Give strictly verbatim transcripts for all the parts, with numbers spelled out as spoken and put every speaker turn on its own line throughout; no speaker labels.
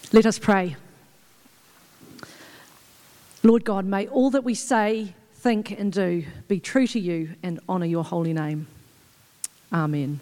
Let us pray. Lord God, may all that we say, think and do be true to you and honour your holy name. Amen.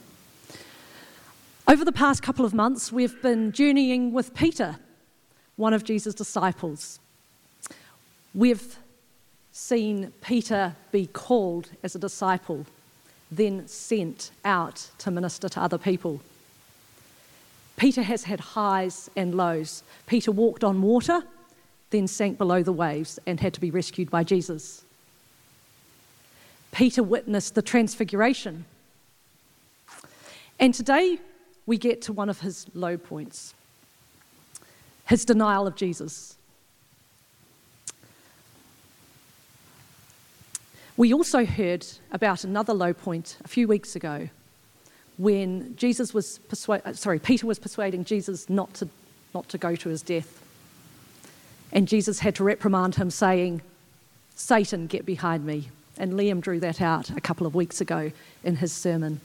Over the past couple of months, we've been journeying with Peter, one of Jesus' disciples. We've seen Peter be called as a disciple, then sent out to minister to other people. Peter has had highs and lows. Peter walked on water, then sank below the waves and had to be rescued by Jesus. Peter witnessed the transfiguration. And today we get to one of his low points, his denial of Jesus. We also heard about another low point a few weeks ago when Jesus was persuading, sorry, Peter was persuading Jesus not to, not to go to his death. And Jesus had to reprimand him, saying, "Satan, get behind me." And Liam drew that out a couple of weeks ago in his sermon.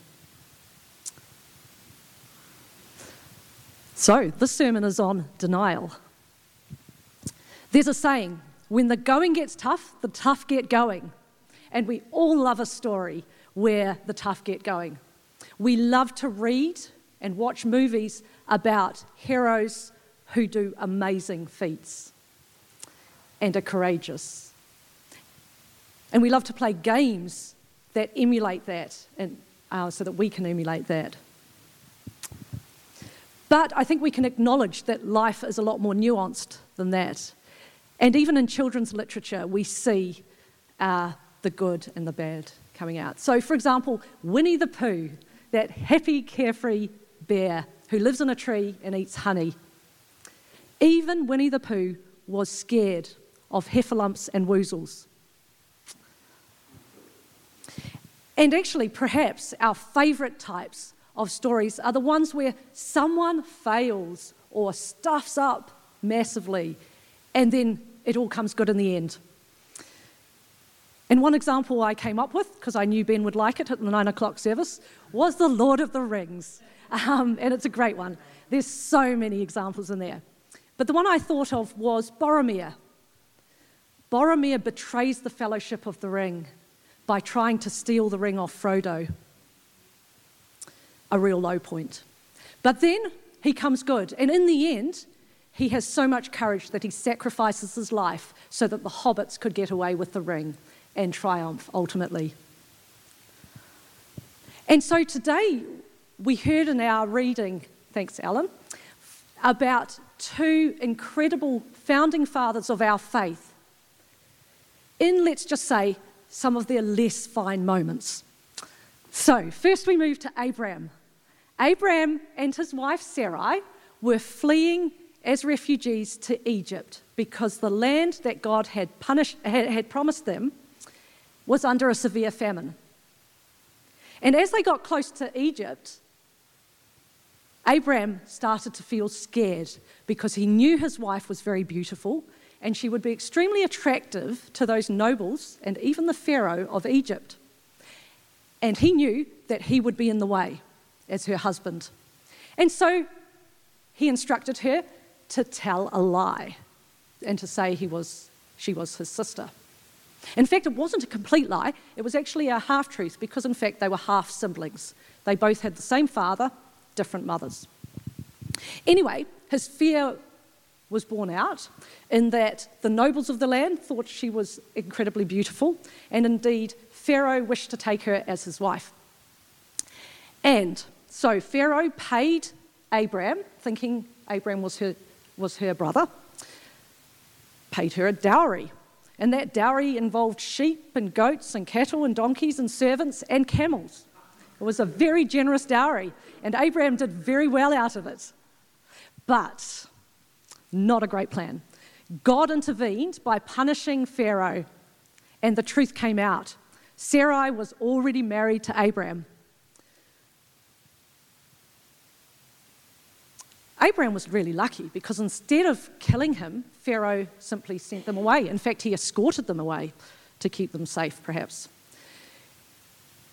So, this sermon is on denial. There's a saying, when the going gets tough, the tough get going. And we all love a story where the tough get going. We love to read and watch movies about heroes who do amazing feats and are courageous. And we love to play games that emulate that, and uh, so that we can emulate that. But I think we can acknowledge that life is a lot more nuanced than that. And even in children's literature, we see uh, the good and the bad coming out. So, for example, Winnie the Pooh, that happy, carefree bear who lives in a tree and eats honey. Even Winnie the Pooh was scared of heffalumps and woozles. And actually, perhaps our favourite types of stories are the ones where someone fails or stuffs up massively, and then it all comes good in the end. And one example I came up with, because I knew Ben would like it at the nine o'clock service, was The Lord of the Rings. Um, and it's a great one. There's so many examples in there. But the one I thought of was Boromir. Boromir betrays the Fellowship of the Ring by trying to steal the ring off Frodo. A real low point. But then he comes good. And in the end, he has so much courage that he sacrifices his life so that the hobbits could get away with the ring and triumph ultimately. And so today we heard in our reading, thanks Alan, about two incredible founding fathers of our faith in, let's just say, some of their less fine moments. So first we move to Abraham. Abraham and his wife Sarai were fleeing as refugees to Egypt because the land that God had punished, had, had promised them was under a severe famine. And as they got close to Egypt, Abraham started to feel scared because he knew his wife was very beautiful and she would be extremely attractive to those nobles and even the Pharaoh of Egypt. And he knew that he would be in the way as her husband. And so he instructed her to tell a lie and to say he was, she was his sister. In fact, it wasn't a complete lie. It was actually a half-truth because, in fact, they were half-siblings. They both had the same father, different mothers. Anyway, his fear was borne out in that the nobles of the land thought she was incredibly beautiful, and indeed, Pharaoh wished to take her as his wife. And so Pharaoh paid Abraham, thinking Abraham was her, was her brother, paid her a dowry. And that dowry involved sheep and goats and cattle and donkeys and servants and camels. It was a very generous dowry, and Abraham did very well out of it. But not a great plan. God intervened by punishing Pharaoh, and the truth came out. Sarai was already married to Abraham. Abraham was really lucky because instead of killing him, Pharaoh simply sent them away. In fact, he escorted them away to keep them safe, perhaps.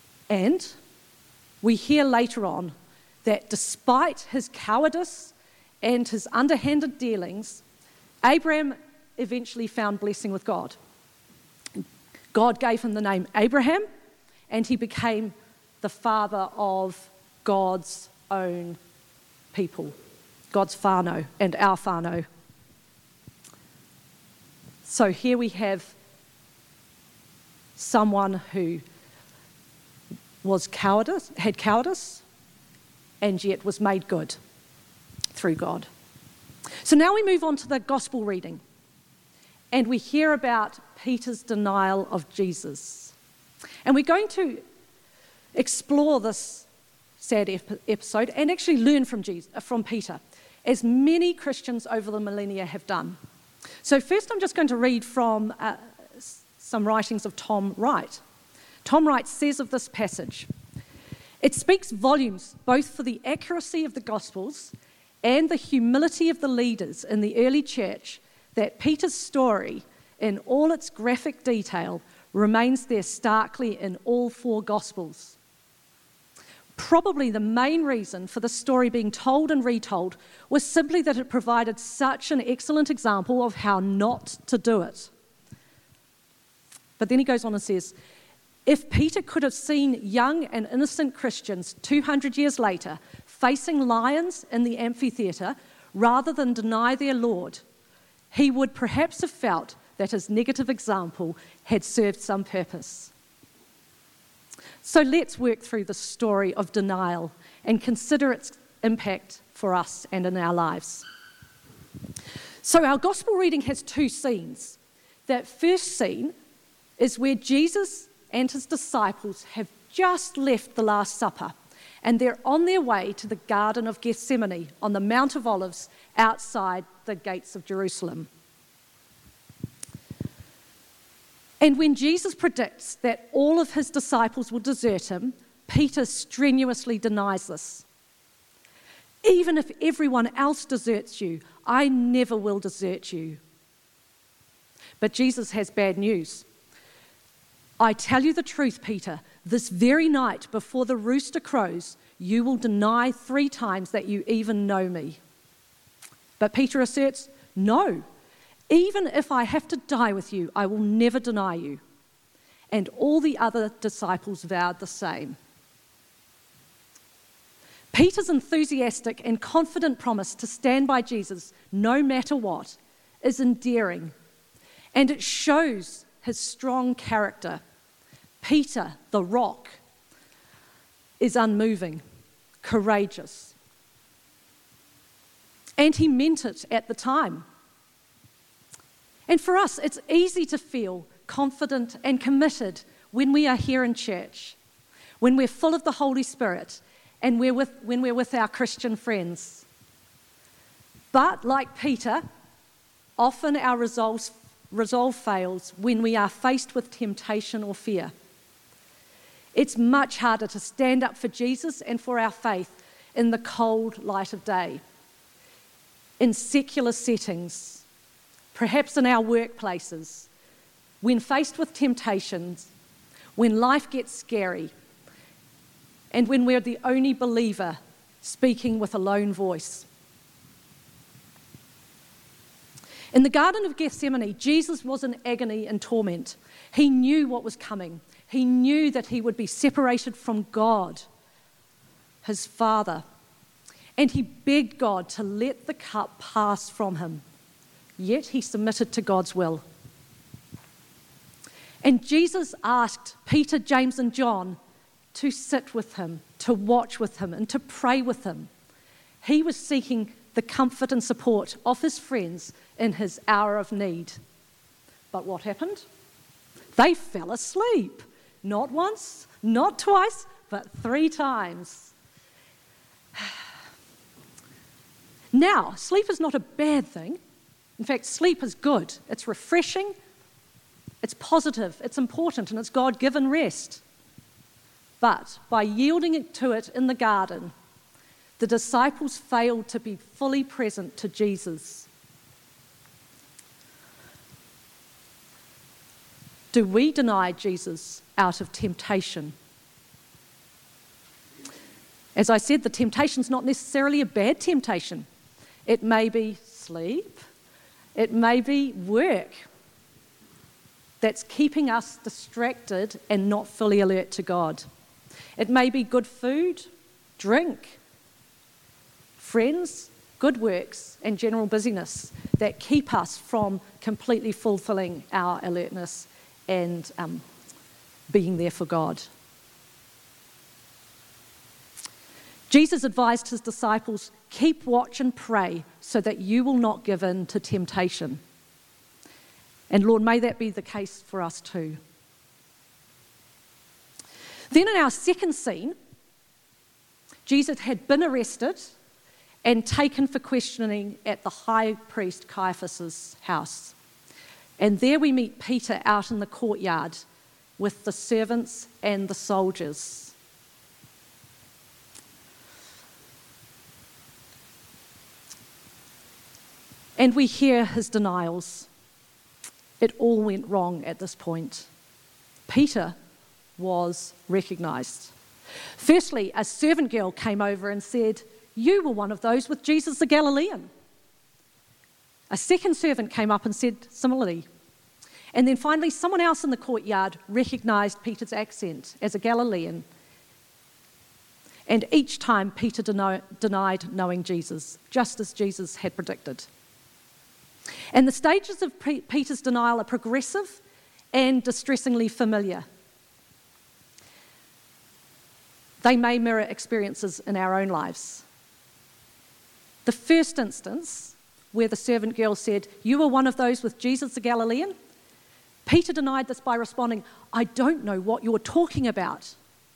And we hear later on that despite his cowardice and his underhanded dealings, Abraham eventually found blessing with God. God gave him the name Abraham, and he became the father of God's own people, God's whānau and our whānau. So here we have someone who was cowardice, had cowardice, and yet was made good through God. So now we move on to the gospel reading, and we hear about Peter's denial of Jesus. And we're going to explore this sad ep- episode and actually learn from Jesus, from Peter, as many Christians over the millennia have done. So first I'm just going to read from uh, some writings of Tom Wright. Tom Wright says of this passage, "It speaks volumes both for the accuracy of the Gospels and the humility of the leaders in the early church that Peter's story, in all its graphic detail, remains there starkly in all four Gospels. Probably the main reason for the story being told and retold was simply that it provided such an excellent example of how not to do it." But then he goes on and says, "If Peter could have seen young and innocent Christians two hundred years later facing lions in the amphitheatre rather than deny their Lord, he would perhaps have felt that his negative example had served some purpose." So let's work through the story of denial and consider its impact for us and in our lives. So our gospel reading has two scenes. That first scene is where Jesus and his disciples have just left the Last Supper, and they're on their way to the Garden of Gethsemane on the Mount of Olives outside the gates of Jerusalem. And when Jesus predicts that all of his disciples will desert him, Peter strenuously denies this. "Even if everyone else deserts you, I never will desert you." But Jesus has bad news. "I tell you the truth, Peter, this very night before the rooster crows, you will deny three times that you even know me." But Peter asserts, "No. Even if I have to die with you, I will never deny you." And all the other disciples vowed the same. Peter's enthusiastic and confident promise to stand by Jesus no matter what is endearing, and it shows his strong character. Peter, the rock, is unmoving, courageous. And he meant it at the time. And for us, it's easy to feel confident and committed when we are here in church, when we're full of the Holy Spirit, and we're with, when we're with our Christian friends. But like Peter, often our resolve, resolve fails when we are faced with temptation or fear. It's much harder to stand up for Jesus and for our faith in the cold light of day, in secular settings, perhaps in our workplaces, when faced with temptations, when life gets scary, and when we're the only believer speaking with a lone voice. In the Garden of Gethsemane, Jesus was in agony and torment. He knew what was coming. He knew that he would be separated from God, his Father, and he begged God to let the cup pass from him. Yet he submitted to God's will. And Jesus asked Peter, James, and John to sit with him, to watch with him, and to pray with him. He was seeking the comfort and support of his friends in his hour of need. But what happened? They fell asleep. Not once, not twice, but three times. Now, sleep is not a bad thing. In fact, sleep is good. It's refreshing, it's positive, it's important, and it's God-given rest. But by yielding to it in the garden, the disciples failed to be fully present to Jesus. Do we deny Jesus out of temptation? As I said, the temptation's not necessarily a bad temptation. It may be sleep. It may be work that's keeping us distracted and not fully alert to God. It may be good food, drink, friends, good works, and general busyness that keep us from completely fulfilling our alertness and um, being there for God. Jesus advised his disciples, keep watch and pray so that you will not give in to temptation. And Lord, may that be the case for us too. Then in our second scene, Jesus had been arrested and taken for questioning at the high priest Caiaphas' house. And there we meet Peter out in the courtyard with the servants and the soldiers. And we hear his denials. It all went wrong at this point. Peter was recognised. Firstly, a servant girl came over and said, you were one of those with Jesus the Galilean. A second servant came up and said similarly. And then finally, someone else in the courtyard recognised Peter's accent as a Galilean. And each time Peter deni- denied knowing Jesus, just as Jesus had predicted. And the stages of P- Peter's denial are progressive and distressingly familiar. They may mirror experiences in our own lives. The first instance, where the servant girl said, you were one of those with Jesus the Galilean, Peter denied this by responding, I don't know what you're talking about.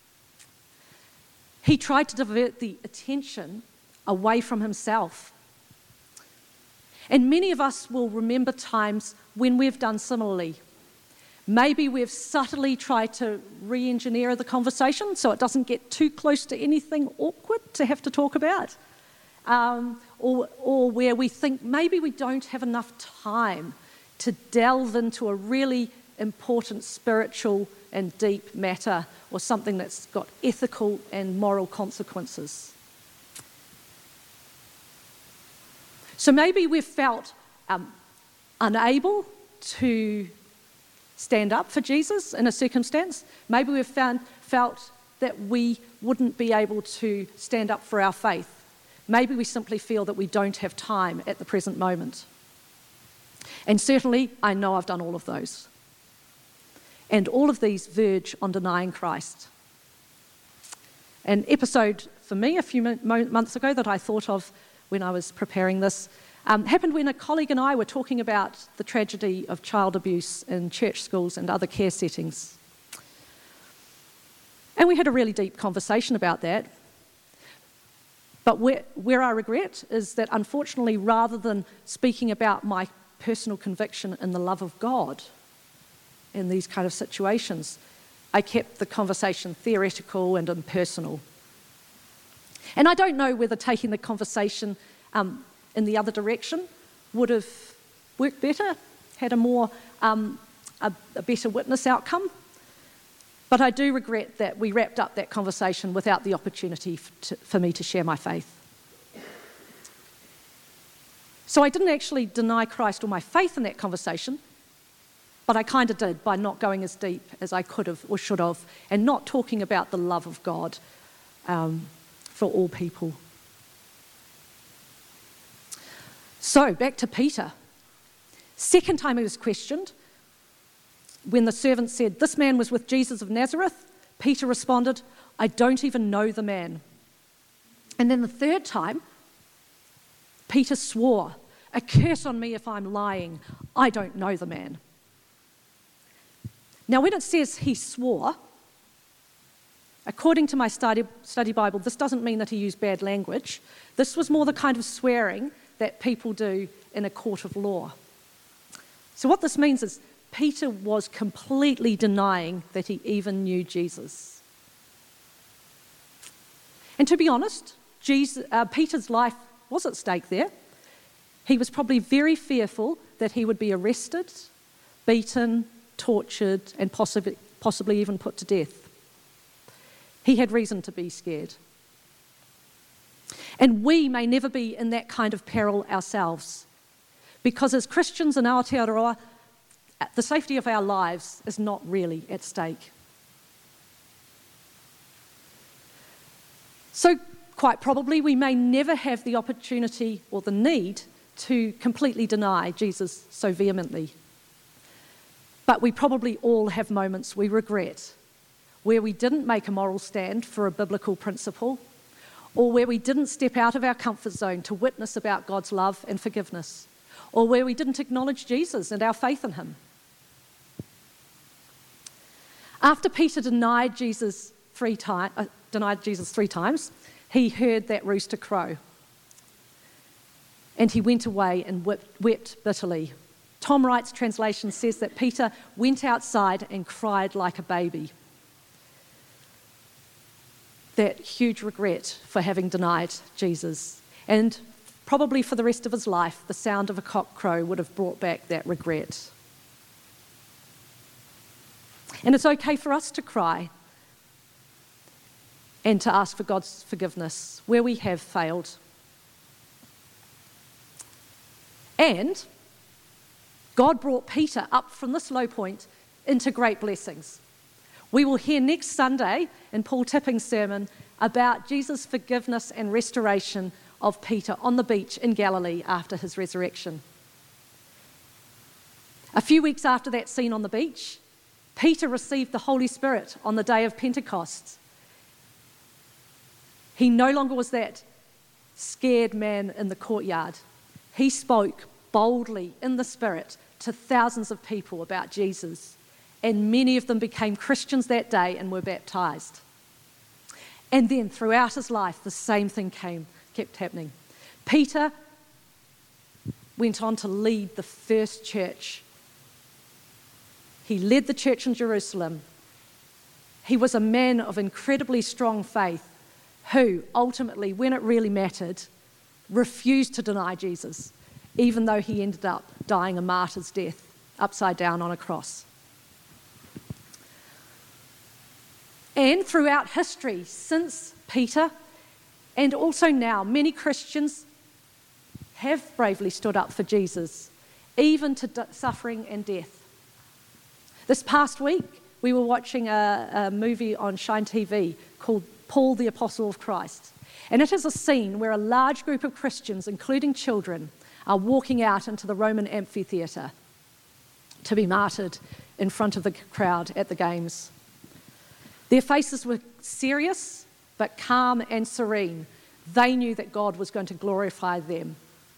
He tried to divert the attention away from himself. And many of us will remember times when we've done similarly. Maybe we've subtly tried to re-engineer the conversation so it doesn't get too close to anything awkward to have to talk about. Um, or, or where we think maybe we don't have enough time to delve into a really important spiritual and deep matter or something that's got ethical and moral consequences. So maybe we've felt um, unable to stand up for Jesus in a circumstance. Maybe we've found, felt that we wouldn't be able to stand up for our faith. Maybe we simply feel that we don't have time at the present moment. And certainly, I know I've done all of those. And all of these verge on denying Christ. An episode for me a few months ago that I thought of when I was preparing this um, happened when a colleague and I were talking about the tragedy of child abuse in church schools and other care settings. And we had a really deep conversation about that. But where, where I regret is that, unfortunately, rather than speaking about my personal conviction in the love of God in these kind of situations, I kept the conversation theoretical and impersonal. And I don't know whether taking the conversation um, in the other direction would have worked better, had a more um, a, a better witness outcome. But I do regret that we wrapped up that conversation without the opportunity f- to, for me to share my faith. So I didn't actually deny Christ or my faith in that conversation, but I kind of did by not going as deep as I could have or should have, and not talking about the love of God um, for all people. So back to Peter. Second time he was questioned, when the servant said, this man was with Jesus of Nazareth, Peter responded, I don't even know the man. And then the third time, Peter swore, a curse on me if I'm lying. I don't know the man. Now, when it says he swore, according to my study, study Bible, this doesn't mean that he used bad language. This was more the kind of swearing that people do in a court of law. So what this means is Peter was completely denying that he even knew Jesus. And to be honest, Jesus, uh, Peter's life was at stake there. He was probably very fearful that he would be arrested, beaten, tortured, and possibly, possibly even put to death. He had reason to be scared. And we may never be in that kind of peril ourselves, because as Christians in Aotearoa, the safety of our lives is not really at stake. So quite probably we may never have the opportunity or the need to completely deny Jesus so vehemently. But we probably all have moments we regret, where we didn't make a moral stand for a biblical principle, or where we didn't step out of our comfort zone to witness about God's love and forgiveness, or where we didn't acknowledge Jesus and our faith in him. After Peter denied Jesus three, time, uh, denied Jesus three times, he heard that rooster crow. And he went away and wept, wept bitterly. Tom Wright's translation says that Peter went outside and cried like a baby. That huge regret for having denied Jesus. And probably for the rest of his life, the sound of a cock crow would have brought back that regret. And it's okay for us to cry and to ask for God's forgiveness where we have failed. And God brought Peter up from this low point into great blessings. We will hear next Sunday in Paul Tipping's sermon about Jesus' forgiveness and restoration of Peter on the beach in Galilee after his resurrection. A few weeks after that scene on the beach, Peter received the Holy Spirit on the day of Pentecost. He no longer was that scared man in the courtyard. He spoke boldly in the Spirit to thousands of people about Jesus, and many of them became Christians that day and were baptized. And then throughout his life, the same thing came, kept happening. Peter went on to lead the first church. He led the church in Jerusalem. He was a man of incredibly strong faith who ultimately, when it really mattered, refused to deny Jesus, even though he ended up dying a martyr's death upside down on a cross. And throughout history, since Peter, and also now, many Christians have bravely stood up for Jesus, even to d- suffering and death. This past week, we were watching a, a movie on Shine T V called Paul the Apostle of Christ. And it is a scene where a large group of Christians, including children, are walking out into the Roman amphitheatre to be martyred in front of the crowd at the games. Their faces were serious, but calm and serene. They knew that God was going to glorify them.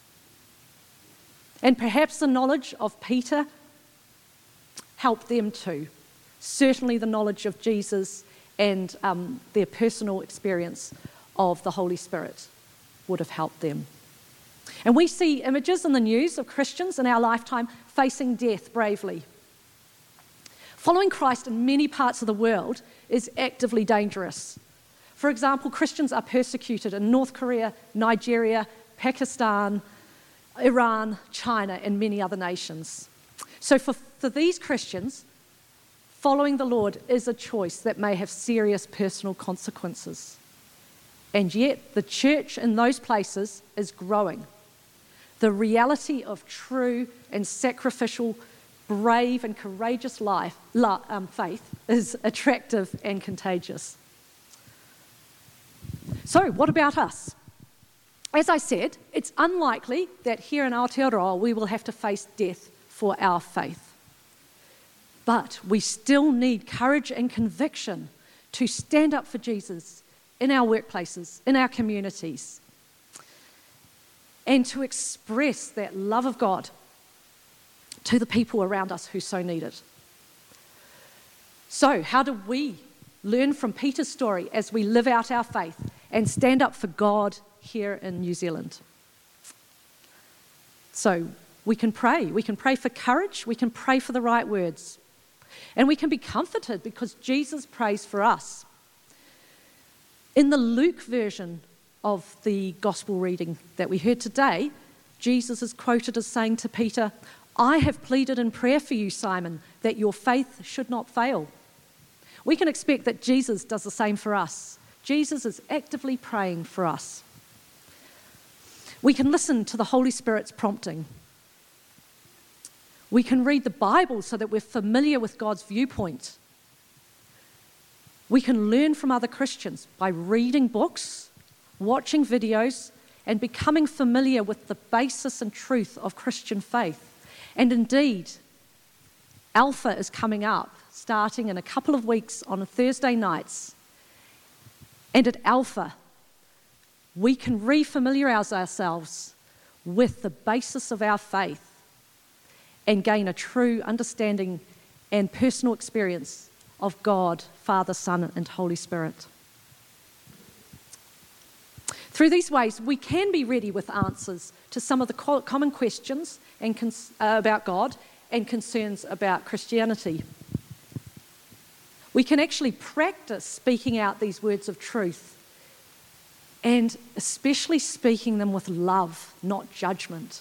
And perhaps the knowledge of Peter helped them too. Certainly the knowledge of Jesus and um, their personal experience of the Holy Spirit would have helped them. And we see images in the news of Christians in our lifetime facing death bravely. Following Christ in many parts of the world is actively dangerous. For example, Christians are persecuted in North Korea, Nigeria, Pakistan, Iran, China, and many other nations. So for, for these Christians, following the Lord is a choice that may have serious personal consequences. And yet, the church in those places is growing. The reality of true and sacrificial, brave and courageous life, um, faith is attractive and contagious. So, what about us? As I said, it's unlikely that here in Aotearoa we will have to face death for our faith. But we still need courage and conviction to stand up for Jesus in our workplaces, in our communities, and to express that love of God to the people around us who so need it. So, how do we learn from Peter's story as we live out our faith and stand up for God here in New Zealand? So, we can pray. We can pray for courage. We can pray for the right words. And we can be comforted because Jesus prays for us. In the Luke version of the gospel reading that we heard today, Jesus is quoted as saying to Peter, "I have pleaded in prayer for you, Simon, that your faith should not fail." We can expect that Jesus does the same for us. Jesus is actively praying for us. We can listen to the Holy Spirit's prompting. We can read the Bible so that we're familiar with God's viewpoint. We can learn from other Christians by reading books, watching videos, and becoming familiar with the basis and truth of Christian faith. And indeed, Alpha is coming up, starting in a couple of weeks on Thursday nights. And at Alpha, we can refamiliarize ourselves with the basis of our faith and gain a true understanding and personal experience of God, Father, Son, and Holy Spirit. Through these ways, we can be ready with answers to some of the common questions and cons- uh, about God and concerns about Christianity. We can actually practice speaking out these words of truth, and especially speaking them with love, not judgment.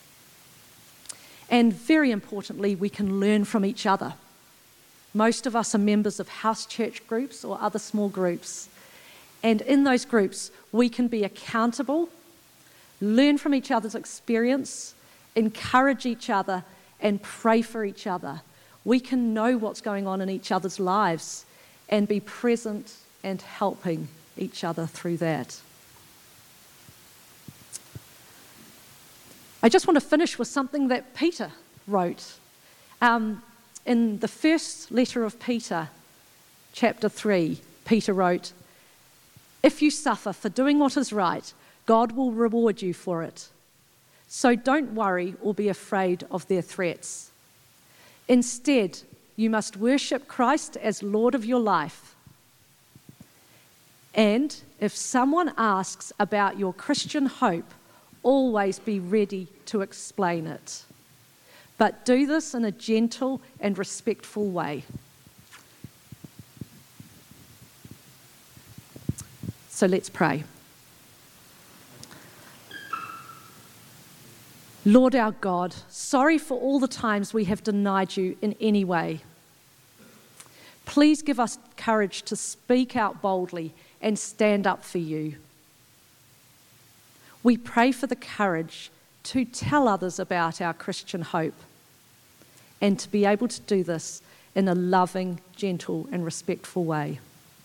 And very importantly, we can learn from each other. Most of us are members of house church groups or other small groups. And in those groups, we can be accountable, learn from each other's experience, encourage each other, and pray for each other. We can know what's going on in each other's lives and be present and helping each other through that. I just want to finish with something that Peter wrote. Um, in the first letter of Peter, chapter three, Peter wrote, "If you suffer for doing what is right, God will reward you for it. So don't worry or be afraid of their threats. Instead, you must worship Christ as Lord of your life. And if someone asks about your Christian hope, always be ready to explain it. But do this in a gentle and respectful way." So let's pray. Lord our God, sorry for all the times we have denied you in any way. Please give us courage to speak out boldly and stand up for you. We pray for the courage to tell others about our Christian hope and to be able to do this in a loving, gentle, and respectful way.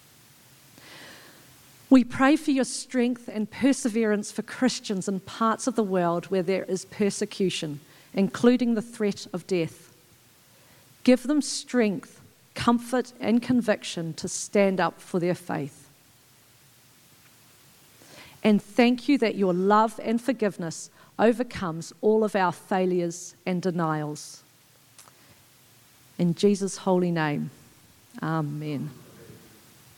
We pray for your strength and perseverance for Christians in parts of the world where there is persecution, including the threat of death. Give them strength, comfort, and conviction to stand up for their faith. And thank you that your love and forgiveness overcomes all of our failures and denials. In Jesus' holy name, amen.